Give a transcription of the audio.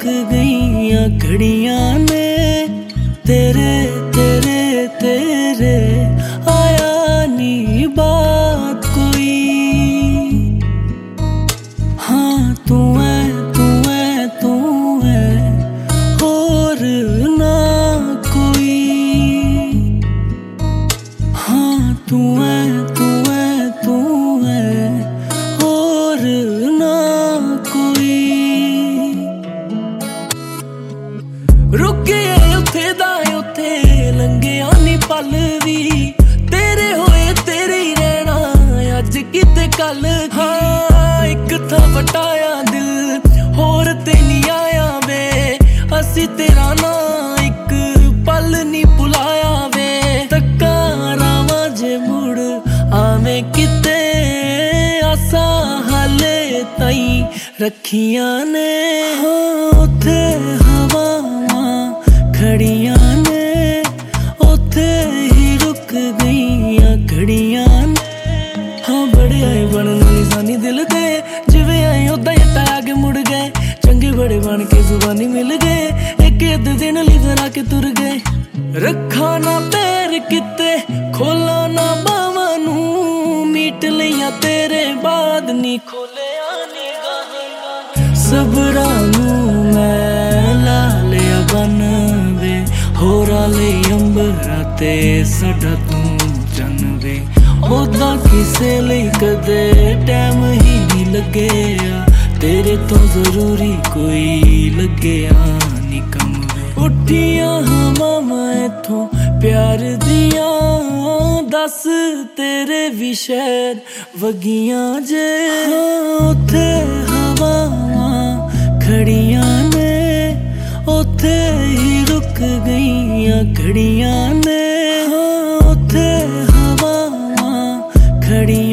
गईयां घड़ियां ने तेरे तेरे तेरे आया नी बात कोई। हाँ तू है तू है तू है और ना कोई। हाँ तू है तू है तू है और ना कोई। रुक गए उथे दा उथे लंघिया नी पल वी तेरे होए तेरे ही रहना अज किते कल। हाँ एक था वटाया दिल होर ते नी आया वे असी तेरा ना एक पल नी भुलाया वे। तक्का रावा जे मुड़ आवे किते आसा हाले ताई रखियां ने। हाँ उथे हवावां खड़ियां ने उथे ही रुक गईयां घड़ियां ने। हाँ बड़े आए बनन निशानी दिल दे जिवें आए उदा ही आगे मुड़ गए। चंगे बड़े बन के जुबानी मिल गए एक अद्ध दिन लई फिर आके तुर गए। रखा ना पैर किते खोला ना बावां नूं मीट लिया तेरे बाद नी खोलिया नी गाहे। सबरा नूं मैं ला लिया बन वे होरा ले अंबरा ते साडा तू चन वे। ओदा किसे लई कदे टैम ही नहीं लग्गिया तेरे तो जरूरी कोई लग्गिया नी कम वे। उठियां हवावां इथों प्यार दियां दस तेरे भी शहर वगियां जे। उथे हवावां खड़ियां ने उथे ही रुक गईयां घड़ियां ने। उथे हवावां खड़ियां